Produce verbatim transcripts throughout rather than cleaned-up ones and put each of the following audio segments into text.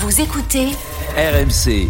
Vous écoutez R M C.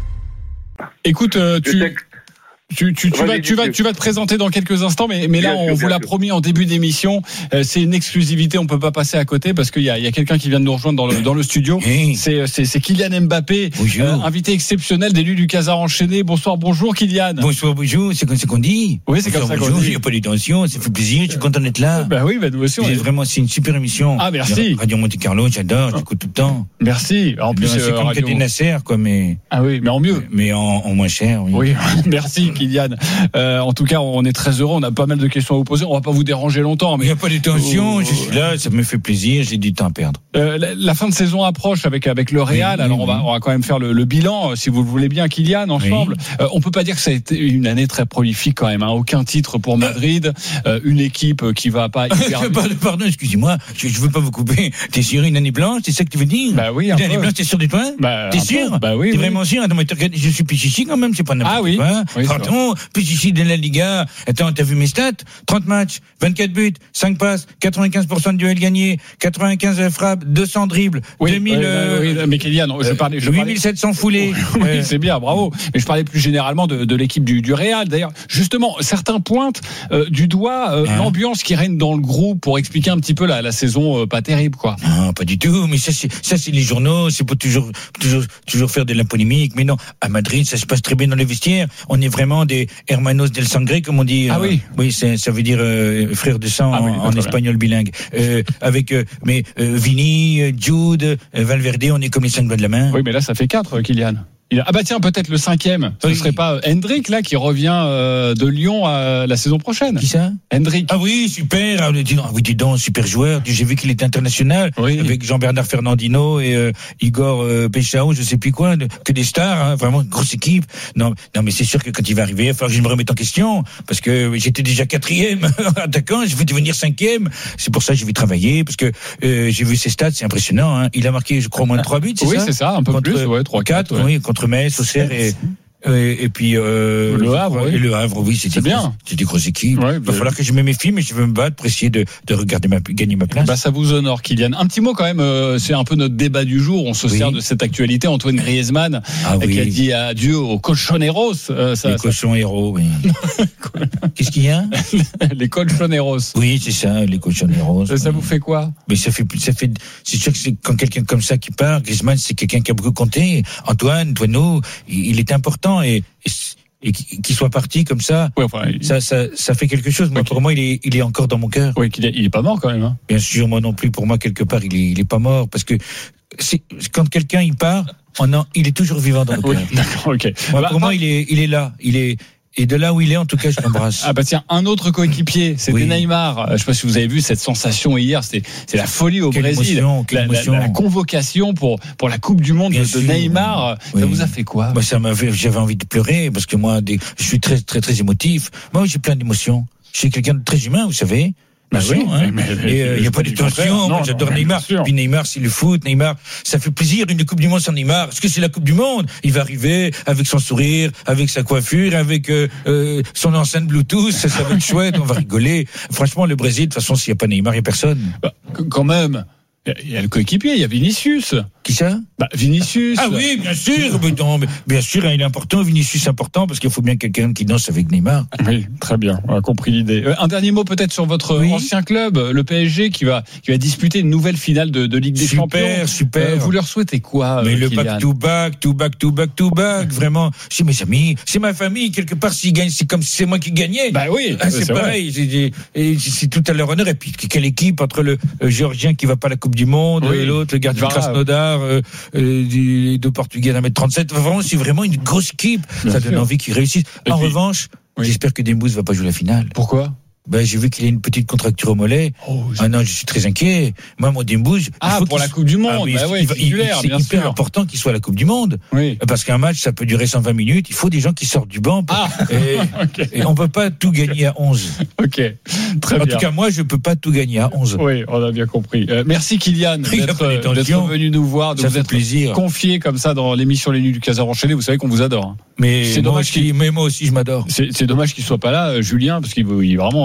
Écoute, euh, tu, tu, tu, tu, vas, tu, vas, tu vas te présenter dans quelques instants, mais, mais là, on vous l'a promis en début d'émission. Euh, c'est une exclusivité, on peut pas passer à côté parce qu'il y a, il y a quelqu'un qui vient de nous rejoindre dans le, dans le studio. Hey. C'est, c'est, c'est Kylian Mbappé, euh, invité exceptionnel des Nuits du Casar enchaîné. Bonsoir, bonjour Kylian. Bonsoir, bonjour, c'est comme ça qu'on dit. Oui, c'est bonsoir, comme ça bonjour, qu'on dit. Il n'y a pas d'étention, ça fait plaisir, je suis content d'être là. Bah oui, bah nous aussi. On est... Vraiment, c'est une super émission. Ah, merci. Radio Monte Carlo, j'adore, j'écoute tout le temps. Merci. En plus, c'est euh, comme Radio... Cadet Nasser, quoi, mais. Ah oui, mais en mieux. Mais en, en moins cher, oui. Oui, merci Kylian. Euh, en tout cas, on est très heureux. On a pas mal de questions à vous poser. On va pas vous déranger longtemps. Mais il n'y a pas de tension. Oh, je suis là, ça me fait plaisir. J'ai du temps à perdre. Euh, la, la fin de saison approche avec avec le Real. Oui, alors oui, on va oui. on va quand même faire le, le bilan, si vous le voulez bien, Kylian, ensemble. Oui. Euh, on peut pas dire que ça a été une année très prolifique quand même. Hein. Aucun titre pour Madrid. Euh, une équipe qui va pas hyper. Pardon, excusez-moi. Je, je veux pas vous couper. T'es sûr une année blanche, c'est ça que tu veux dire? Bah oui. Une année blanche, t'es sûr de toi? Bah, t'es sûr? Bah oui. T'es oui. vraiment sûr? Attends, mais je suis Pichichi quand même. C'est pas n'importe ah, oui. quoi. Oui, pardon. Pichichi de la Liga. Attends, t'as vu mes stats? trente matchs, vingt-quatre buts, cinq passes, quatre-vingt-quinze pour cent de duels gagnés, quatre-vingt-quinze frappes, deux cents dribbles, oui, deux mille, oui, euh, oui, mais Kylian, je parlais, je huit mille sept cents foulées. Oui, euh, c'est bien, bravo. Mais je parlais plus généralement de, de l'équipe du, du Real. D'ailleurs, justement, certains pointent euh, du doigt euh, hein? l'ambiance qui règne dans le groupe pour expliquer un petit peu la, la saison euh, pas terrible, quoi. Non, pas du tout. Mais ça, c'est, ça, c'est les journaux. C'est pour toujours, toujours, toujours faire de la polémique. Mais non, à Madrid, ça se passe très bien dans les vestiaires. On est vraiment des hermanos del sangre, comme on dit. Ah euh, oui. Oui, c'est, ça veut dire euh, frère de sang ah, oui, en, en espagnol bilingue. Euh, avec euh, mais euh, Vini, Jude, euh, Valverde, on est comme les cinq doigts de la main. Oui, mais là, ça fait quatre, Kylian. Ah bah tiens, peut-être le cinquième. Ce ne oui. serait pas Hendrik là qui revient euh, de Lyon à la saison prochaine. Qui ça? Hendrik. Ah oui, super. Ah oui, dis donc, super joueur. J'ai vu qu'il était international oui. avec Jean-Bernard Fernandino et euh, Igor euh, Pechao, je sais plus quoi, de, que des stars. Hein, vraiment une grosse équipe. Non, non, mais c'est sûr que quand il va arriver, il va falloir que je me remette en question parce que j'étais déjà quatrième attaquant, je vais devenir cinquième. C'est pour ça que je vais travailler parce que euh, j'ai vu ses stats, c'est impressionnant. Hein. Il a marqué, je crois, au moins de trois buts. C'est oui, ça c'est ça, un peu contre, plus, ouais, trois quatre. Ouais. Oui, contre Metz, Auxerre et, et, et puis euh, le Havre. Et oui. le Havre, oui, c'était c'est bien. Gros, c'était des grosses équipes. Ouais, il va falloir que je me méfie, mais je veux me battre pour essayer de, de regarder ma, gagner ma place. Bah, ça vous honore, Kylian. Un petit mot quand même, euh, c'est un peu notre débat du jour. On se oui. sert de cette actualité. Antoine Griezmann ah, oui. qui a dit adieu aux colchoneros. Euh, ça, les cochons héros, oui. Qu'est-ce qu'il y a? Les colchoneros. Oui, c'est ça, les colchoneros. Ça, ça oui. vous fait quoi? Mais ça fait, ça fait, c'est sûr que c'est quand quelqu'un comme ça qui part, Griezmann, c'est quelqu'un qui a beaucoup compté. Antoine, Toineau, il, il est important et, et et qu'il soit parti comme ça, oui, enfin, il... ça, ça, ça fait quelque chose. Moi, okay. Pour moi, il est, il est encore dans mon cœur. Oui, qu'il est, il est pas mort quand même. Hein. Bien sûr, moi non plus. Pour moi, quelque part, il est, il est pas mort parce que c'est, quand quelqu'un il part, on en, il est toujours vivant dans le oui, cœur. D'accord, ok. Moi, bah, pour bah, moi, il est, il est là. Il est. Et de là où il est, en tout cas, je l'embrasse. Ah bah tiens, un autre coéquipier, c'était oui. Neymar. Je ne sais pas si vous avez vu cette sensation hier, c'était c'est la folie au quelle Brésil. Émotion, quelle la, émotion. La, la convocation pour pour la Coupe du Monde de, de Neymar, oui. Ça vous a fait quoi? Moi, ça m'avait, j'avais envie de pleurer parce que moi, des, je suis très très très émotif. Moi, j'ai plein d'émotions. Je suis quelqu'un de très humain, vous savez. Bien sûr, oui, hein. mais, mais, et il euh, n'y a pas de tension. Moi, j'adore non, Neymar. Puis Neymar, c'est le foot. Neymar, ça fait plaisir. Une Coupe du Monde sans Neymar. Est-ce que c'est la Coupe du Monde? Il va arriver avec son sourire, avec sa coiffure, avec euh, euh, son enceinte Bluetooth. Ça, ça va être chouette. On va rigoler. Franchement, le Brésil, de toute façon, s'il n'y a pas Neymar, il n'y a personne. Bah, quand même. Il y a le coéquipier, il y a Vinicius. Qui ça? Bah, Vinicius. Ah oui, bien sûr. Mais non, mais bien sûr, il est important. Vinicius, important parce qu'il faut bien quelqu'un qui danse avec Neymar. Oui, très bien. On a compris l'idée. Euh, un dernier mot peut-être sur votre oui. ancien club, le P S G, qui va qui va disputer une nouvelle finale de, de Ligue des super, Champions. Super, super. Euh, vous leur souhaitez quoi? Mais euh, le Kylian? back to back, to back to back to back, vraiment. C'est mes amis, c'est ma famille. Quelque part, s'ils gagnent, c'est comme si c'est moi qui gagnais. Bah oui, ah, c'est, c'est pareil. C'est, c'est, c'est tout à leur honneur. Et puis quelle équipe entre le euh, Géorgien qui va pas à la Coupe du Monde, oui. l'autre, le gardien de Krasnodar. Euh, euh, les deux Portugais d'un mètre trente-sept. Vraiment, c'est vraiment une grosse équipe. Bien ça sûr. Donne envie qu'ils réussissent. En puis, revanche, oui. j'espère que Dembouz va pas jouer la finale. Pourquoi? Ben, j'ai vu qu'il a une petite contracture au mollet. Oh, ah non, je suis très inquiet. Moi, mon Dembouz. Ah, pour la Coupe du Monde. Ah, bah il, ouais, il, il, c'est bien hyper sûr. important qu'il soit à la Coupe du Monde. Oui. Parce qu'un match, ça peut durer cent vingt minutes. Il faut des gens qui sortent du banc. Pour... Ah. Et, okay. et on peut pas tout gagner à onze. Ok. Très en bien. tout cas, moi, je peux pas tout gagner à onze. Oui, on a bien compris. Euh, merci Kylian d'être, d'être venu nous voir, de ça vous être plaisir. Confié comme ça dans l'émission Les Nuits du Casar enchaîné. Vous savez qu'on vous adore. Mais, c'est moi dommage aussi, qu'il... mais moi aussi, je m'adore. C'est, c'est dommage qu'il soit pas là, Julien, parce qu'il, il vraiment,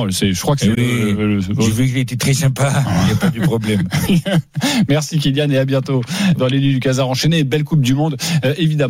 non, c'est, je crois que c'est. Oui, le, le, j'ai vu qu'il était très sympa. Il n'y a pas de problème. Merci Kylian et à bientôt dans les nuits du Casar enchaîné. Belle Coupe du Monde, euh, évidemment.